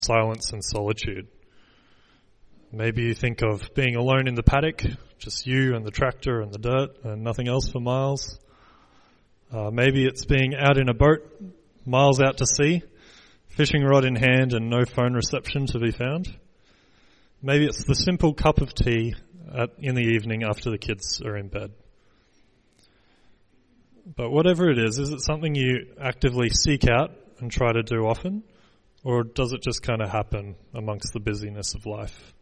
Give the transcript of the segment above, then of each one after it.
silence and solitude. Maybe you think of being alone in the paddock, just you and the tractor and the dirt and nothing else for miles. Maybe it's being out in a boat, miles out to sea, fishing rod in hand and no phone reception to be found. Maybe it's the simple cup of tea in the evening after the kids are in bed. But whatever it is it something you actively seek out and try to do often? Or does it just kind of happen amongst the busyness of life?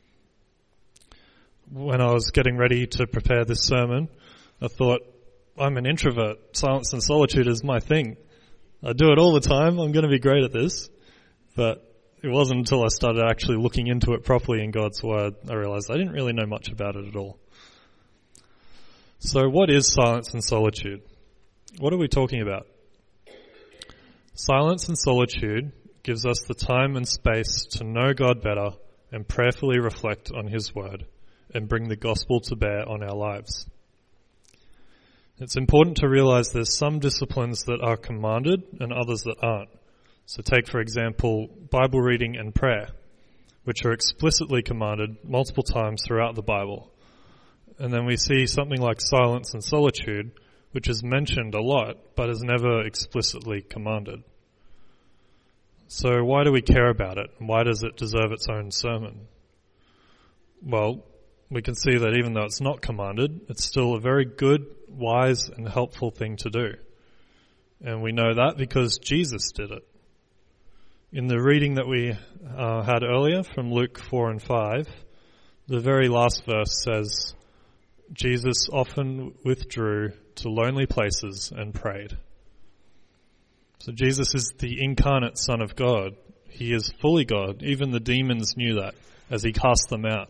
When I was getting ready to prepare this sermon, I thought, I'm an introvert. Silence and solitude is my thing. I do it all the time. I'm going to be great at this. But it wasn't until I started actually looking into it properly in God's Word, I realized I didn't really know much about it at all. So what is silence and solitude? What are we talking about? Silence and solitude gives us the time and space to know God better and prayerfully reflect on His Word and bring the gospel to bear on our lives. It's important to realize there's some disciplines that are commanded and others that aren't. So take, for example, Bible reading and prayer, which are explicitly commanded multiple times throughout the Bible. And then we see something like silence and solitude, which is mentioned a lot, but is never explicitly commanded. So why do we care about it? And why does it deserve its own sermon? Well, we can see that even though it's not commanded, it's still a very good, wise, and helpful thing to do. And we know that because Jesus did it. In the reading that we had earlier from Luke 4 and 5, the very last verse says, Jesus often withdrew to lonely places and prayed. So Jesus is the incarnate Son of God. He is fully God. Even the demons knew that as He cast them out.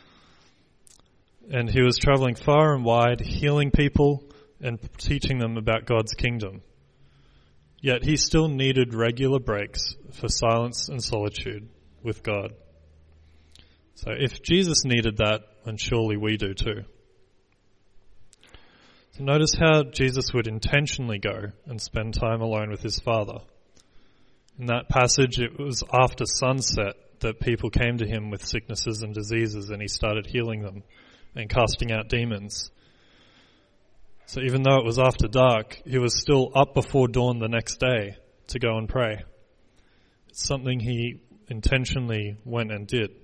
And He was traveling far and wide, healing people and teaching them about God's kingdom. Yet He still needed regular breaks for silence and solitude with God. So if Jesus needed that, then surely we do too. So notice how Jesus would intentionally go and spend time alone with His Father. In that passage, it was after sunset that people came to Him with sicknesses and diseases, and He started healing them and casting out demons. So even though it was after dark, He was still up before dawn the next day to go and pray. It's something He intentionally went and did.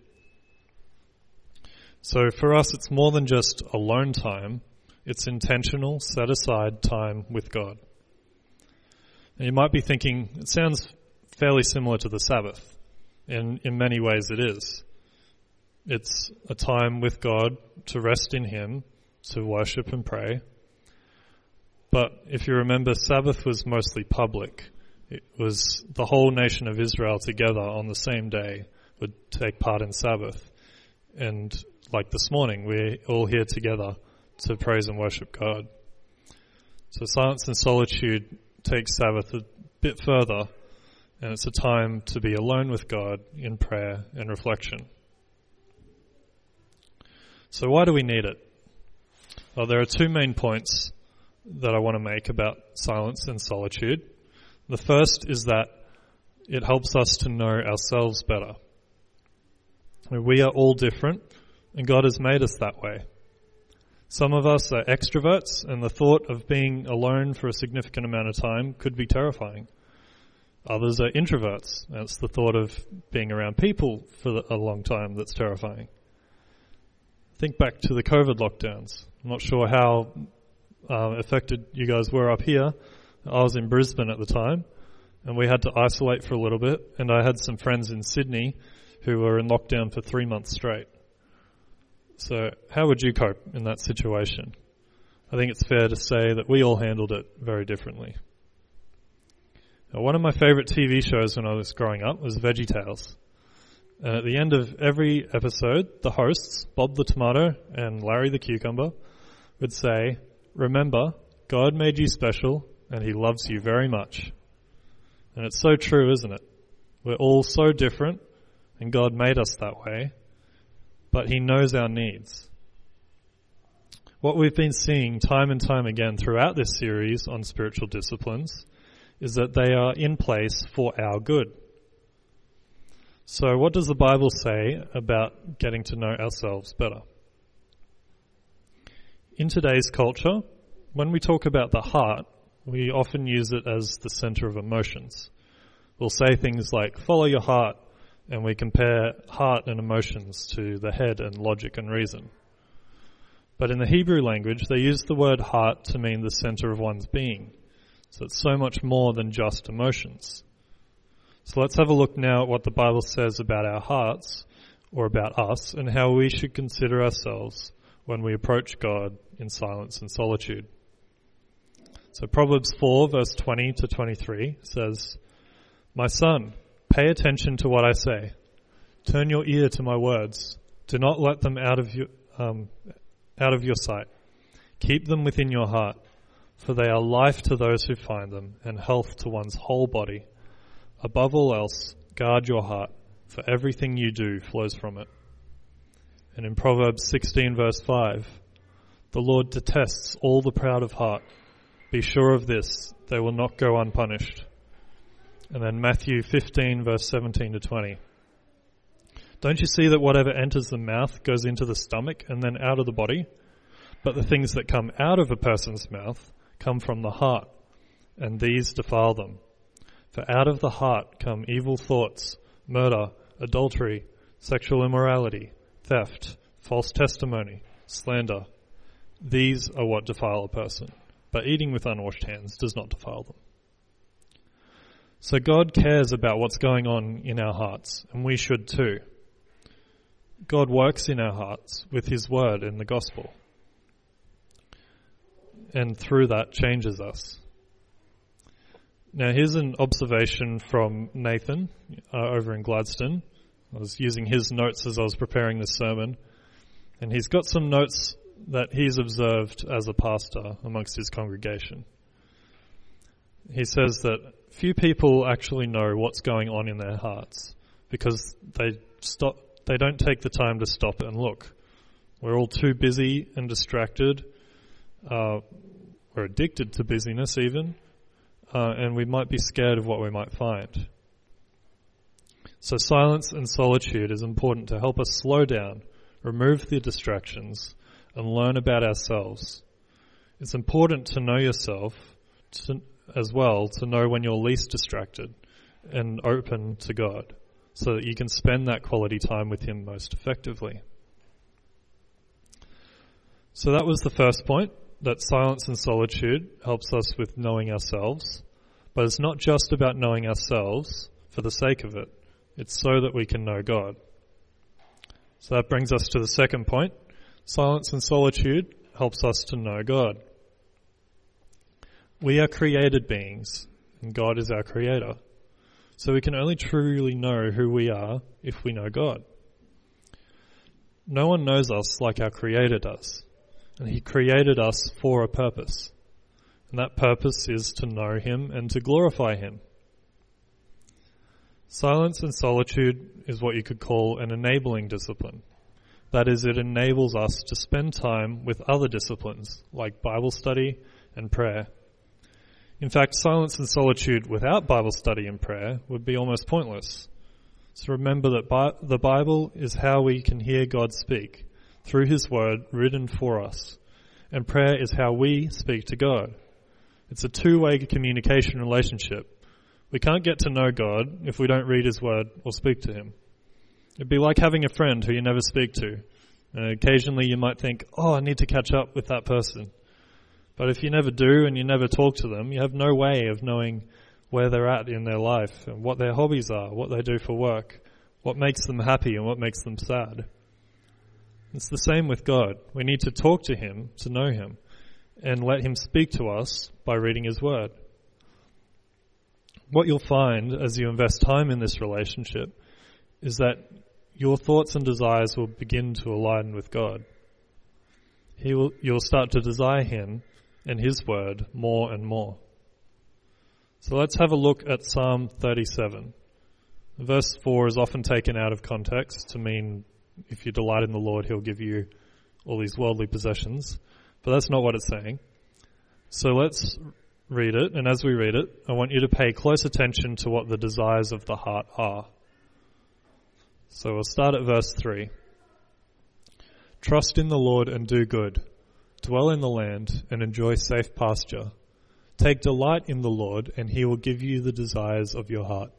So for us, it's more than just alone time. It's intentional, set-aside time with God. And you might be thinking, it sounds fairly similar to the Sabbath. In many ways it is. It's a time with God to rest in Him, to worship and pray. But if you remember, Sabbath was mostly public. It was the whole nation of Israel together on the same day would take part in Sabbath. And like this morning, we're all here together to praise and worship God. So silence and solitude takes Sabbath a bit further, and it's a time to be alone with God in prayer and reflection. So why do we need it? Well, there are two main points that I want to make about silence and solitude. The first is that it helps us to know ourselves better. We are all different, and God has made us that way. Some of us are extroverts, and the thought of being alone for a significant amount of time could be terrifying. Others are introverts, and it's the thought of being around people for a long time that's terrifying. Think back to the COVID lockdowns. I'm not sure how affected you guys were up here. I was in Brisbane at the time, and we had to isolate for a little bit, and I had some friends in Sydney who were in lockdown for 3 months straight. So how would you cope in that situation? I think it's fair to say that we all handled it very differently. Now, one of my favourite TV shows when I was growing up was VeggieTales. And at the end of every episode, the hosts, Bob the Tomato and Larry the Cucumber, would say, "Remember, God made you special and He loves you very much." And it's so true, isn't it? We're all so different, and God made us that way, but He knows our needs. What we've been seeing time and time again throughout this series on spiritual disciplines is that they are in place for our good. So what does the Bible say about getting to know ourselves better? In today's culture, when we talk about the heart, we often use it as the center of emotions. We'll say things like, follow your heart, and we compare heart and emotions to the head and logic and reason. But in the Hebrew language, they use the word heart to mean the center of one's being. So it's so much more than just emotions. So let's have a look now at what the Bible says about our hearts, or about us, and how we should consider ourselves when we approach God in silence and solitude. So Proverbs 4 verse 20 to 23 says, "My son, pay attention to what I say. Turn your ear to my words. Do not let them out of your sight. Keep them within your heart, for they are life to those who find them and health to one's whole body. Above all else, guard your heart, for everything you do flows from it." And in Proverbs 16 verse 5, "The Lord detests all the proud of heart. Be sure of this, they will not go unpunished." And then Matthew 15 verse 17 to 20. "Don't you see that whatever enters the mouth goes into the stomach and then out of the body? But the things that come out of a person's mouth come from the heart, and these defile them. For out of the heart come evil thoughts, murder, adultery, sexual immorality, theft, false testimony, slander. These are what defile a person, but eating with unwashed hands does not defile them." So God cares about what's going on in our hearts, and we should too. God works in our hearts with His word in the gospel, and through that changes us. Now here's an observation from Nathan over in Gladstone. I was using his notes as I was preparing this sermon, and he's got some notes that he's observed as a pastor amongst his congregation. He says that few people actually know what's going on in their hearts because they don't take the time to stop and look. We're all too busy and distracted. We're addicted to busyness even. And we might be scared of what we might find. So silence and solitude is important to help us slow down, remove the distractions, and learn about ourselves. It's important to know yourself as well, to know when you're least distracted and open to God, so that you can spend that quality time with Him most effectively. So that was the first point, that silence and solitude helps us with knowing ourselves. But it's not just about knowing ourselves for the sake of it. It's so that we can know God. So that brings us to the second point. Silence and solitude helps us to know God. We are created beings, and God is our creator. So we can only truly know who we are if we know God. No one knows us like our Creator does, and He created us for a purpose. And that purpose is to know Him and to glorify Him. Silence and solitude is what you could call an enabling discipline. That is, it enables us to spend time with other disciplines like Bible study and prayer. In fact, silence and solitude without Bible study and prayer would be almost pointless. So remember that the Bible is how we can hear God speak, through His word written for us. And prayer is how we speak to God. It's a two-way communication relationship. We can't get to know God if we don't read His word or speak to Him. It'd be like having a friend who you never speak to. And occasionally you might think, I need to catch up with that person. But if you never do and you never talk to them, you have no way of knowing where they're at in their life and what their hobbies are, what they do for work, what makes them happy and what makes them sad. It's the same with God. We need to talk to Him to know Him and let Him speak to us by reading His word. What you'll find as you invest time in this relationship is that your thoughts and desires will begin to align with God. You'll start to desire Him and His word more and more. So let's have a look at Psalm 37. Verse 4 is often taken out of context to mean if you delight in the Lord, He'll give you all these worldly possessions. But that's not what it's saying. So let's read it, and as we read it, I want you to pay close attention to what the desires of the heart are. So we'll start at verse 3. Trust in the Lord and do good. Dwell in the land and enjoy safe pasture. Take delight in the Lord, and he will give you the desires of your heart.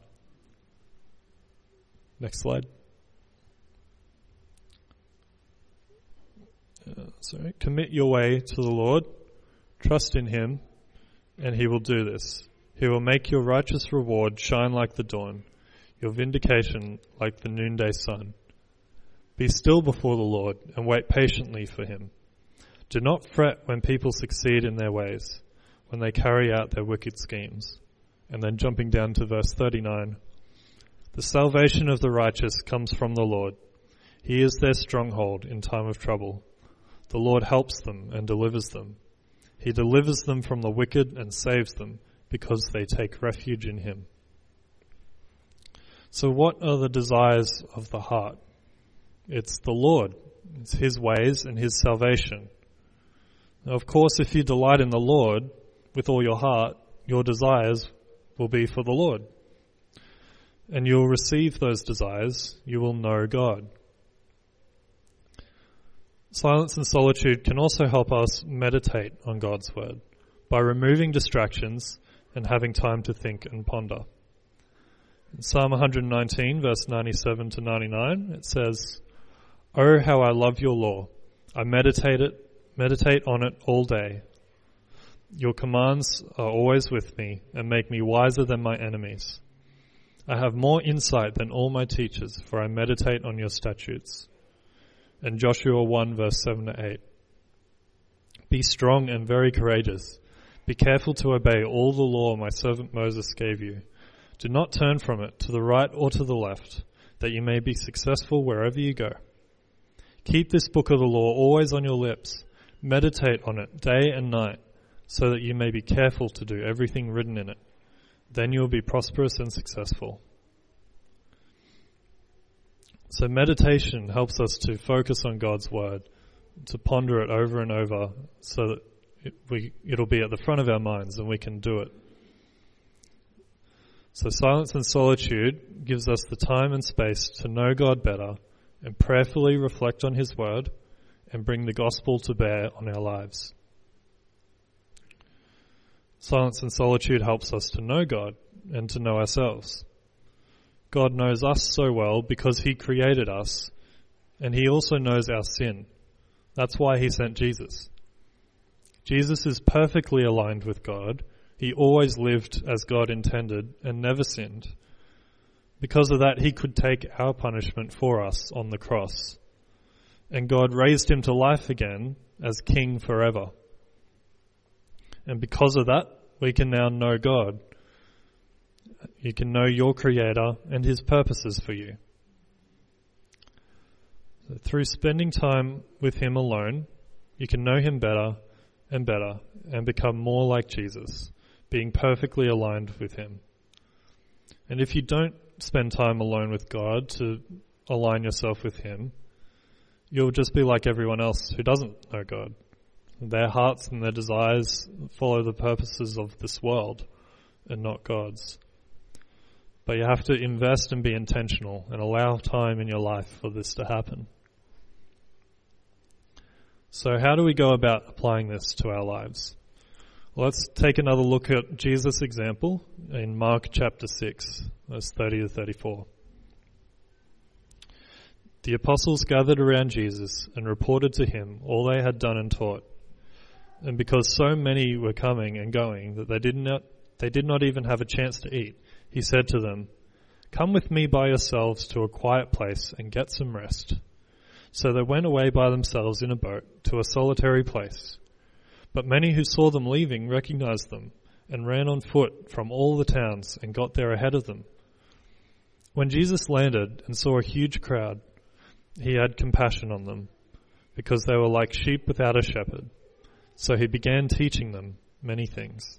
Next slide. Commit your way to the Lord. Trust in him, and he will do this. He will make your righteous reward shine like the dawn, your vindication like the noonday sun. Be still before the Lord and wait patiently for him. Do not fret when people succeed in their ways, when they carry out their wicked schemes. And then jumping down to verse 39. The salvation of the righteous comes from the Lord. He is their stronghold in time of trouble. The Lord helps them and delivers them. He delivers them from the wicked and saves them because they take refuge in him. So what are the desires of the heart? It's the Lord. It's his ways and his salvation. Now, of course, if you delight in the Lord with all your heart, your desires will be for the Lord. And you'll receive those desires. You will know God. Silence and solitude can also help us meditate on God's word by removing distractions and having time to think and ponder. In Psalm 119, verse 97 to 99, it says, "Oh, how I love your law. I meditate on it all day. Your commands are always with me and make me wiser than my enemies. I have more insight than all my teachers, for I meditate on your statutes." And Joshua 1 verse 7 to 8. Be strong and very courageous. Be careful to obey all the law my servant Moses gave you. Do not turn from it to the right or to the left, that you may be successful wherever you go. Keep this book of the law always on your lips. Meditate on it day and night, so that you may be careful to do everything written in it. Then you will be prosperous and successful. So meditation helps us to focus on God's word, to ponder it over and over so that it'll be at the front of our minds and we can do it. So silence and solitude gives us the time and space to know God better and prayerfully reflect on his word and bring the gospel to bear on our lives. Silence and solitude helps us to know God and to know ourselves. God knows us so well because he created us, and he also knows our sin. That's why he sent Jesus. Jesus is perfectly aligned with God. He always lived as God intended and never sinned. Because of that, he could take our punishment for us on the cross. And God raised him to life again as king forever. And because of that, we can now know God. You can know your Creator and his purposes for you. So through spending time with him alone, you can know him better and better and become more like Jesus, being perfectly aligned with him. And if you don't spend time alone with God to align yourself with him, you'll just be like everyone else who doesn't know God. Their hearts and their desires follow the purposes of this world and not God's. But you have to invest and be intentional and allow time in your life for this to happen. So how do we go about applying this to our lives? Well, let's take another look at Jesus' example in Mark chapter 6, verse 30 to 34. The apostles gathered around Jesus and reported to him all they had done and taught. And because so many were coming and going that they did not even have a chance to eat, he said to them, "Come with me by yourselves to a quiet place and get some rest." So they went away by themselves in a boat to a solitary place. But many who saw them leaving recognized them and ran on foot from all the towns and got there ahead of them. When Jesus landed and saw a huge crowd, he had compassion on them because they were like sheep without a shepherd. So he began teaching them many things.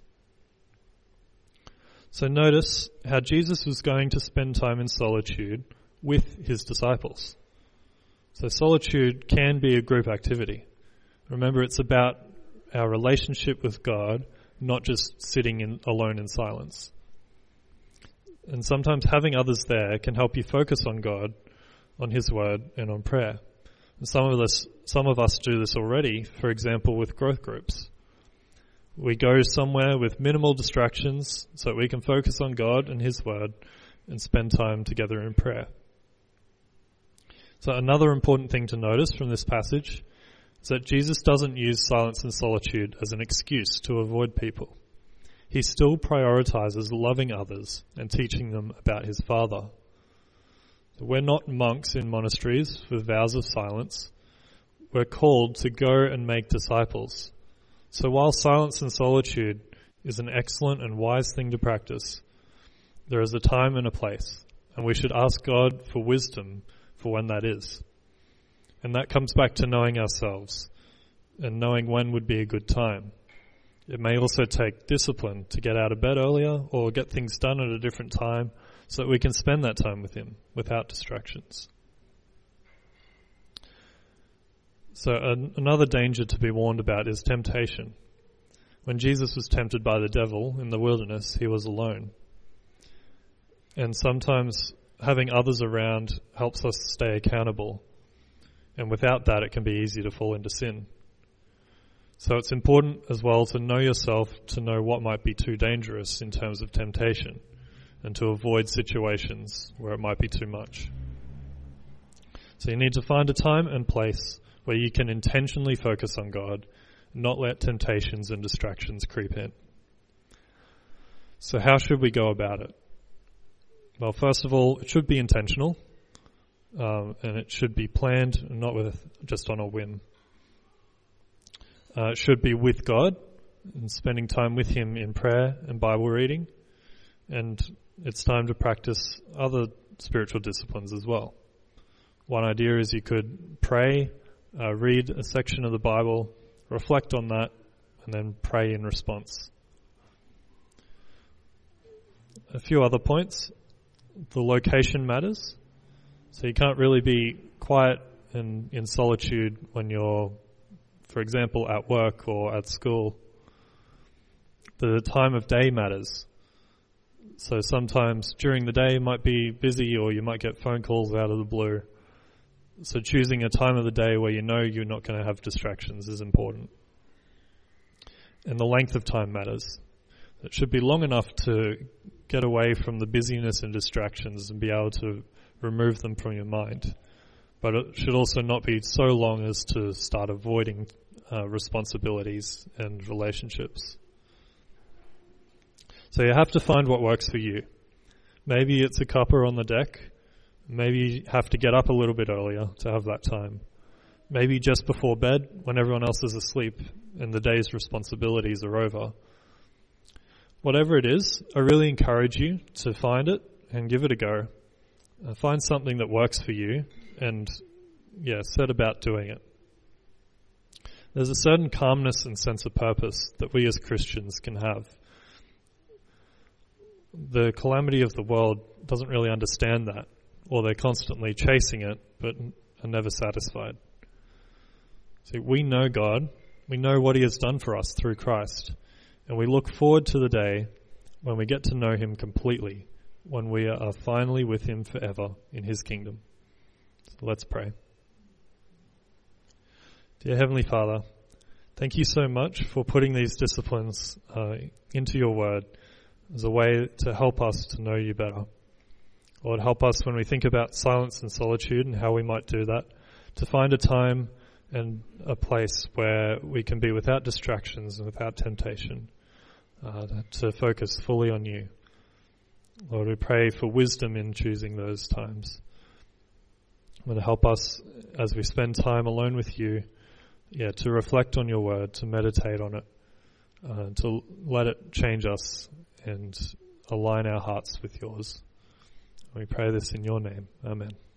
So notice how Jesus was going to spend time in solitude with his disciples. So solitude can be a group activity. Remember, it's about our relationship with God, not just sitting alone in silence. And sometimes having others there can help you focus on God, on His Word and on prayer. And some of us do this already, for example, with growth groups. We go somewhere with minimal distractions so that we can focus on God and His Word and spend time together in prayer. So another important thing to notice from this passage is that Jesus doesn't use silence and solitude as an excuse to avoid people. He still prioritizes loving others and teaching them about His Father. We're not monks in monasteries with vows of silence. We're called to go and make disciples. So while silence and solitude is an excellent and wise thing to practice, there is a time and a place, and we should ask God for wisdom for when that is. And that comes back to knowing ourselves and knowing when would be a good time. It may also take discipline to get out of bed earlier or get things done at a different time so that we can spend that time with Him without distractions. So another danger to be warned about is temptation. When Jesus was tempted by the devil in the wilderness, He was alone. And sometimes having others around helps us stay accountable. And without that, it can be easy to fall into sin. So it's important as well to know yourself, to know what might be too dangerous in terms of temptation, and to avoid situations where it might be too much. So you need to find a time and place where you can intentionally focus on God, not let temptations and distractions creep in. So how should we go about it? Well, first of all, it should be intentional, and it should be planned, and not just on a whim. It should be with God, and spending time with Him in prayer and Bible reading, and it's time to practice other spiritual disciplines as well. One idea is you could pray, read a section of the Bible, reflect on that, and then pray in response. A few other points. The location matters. So you can't really be quiet and in solitude when you're, for example, at work or at school. The time of day matters. So sometimes during the day might be busy, or you might get phone calls out of the blue. So choosing a time of the day where you know you're not going to have distractions is important. And the length of time matters. It should be long enough to get away from the busyness and distractions and be able to remove them from your mind. But it should also not be so long as to start avoiding responsibilities and relationships. So you have to find what works for you. Maybe it's a cuppa on the deck. Maybe you have to get up a little bit earlier to have that time. Maybe just before bed when everyone else is asleep and the day's responsibilities are over. Whatever it is, I really encourage you to find it and give it a go. Find something that works for you and, set about doing it. There's a certain calmness and sense of purpose that we as Christians can have. The calamity of the world doesn't really understand that, or they're constantly chasing it but are never satisfied. See, we know God, we know what He has done for us through Christ, and we look forward to the day when we get to know Him completely, when we are finally with Him forever in His kingdom. So let's pray. Dear Heavenly Father, thank you so much for putting these disciplines into your word as a way to help us to know you better. Lord, help us when we think about silence and solitude and how we might do that, to find a time and a place where we can be without distractions and without temptation, to focus fully on you. Lord, we pray for wisdom in choosing those times. Lord, help us as we spend time alone with you, to reflect on your word, to meditate on it, to let it change us and align our hearts with yours. We pray this in your name. Amen.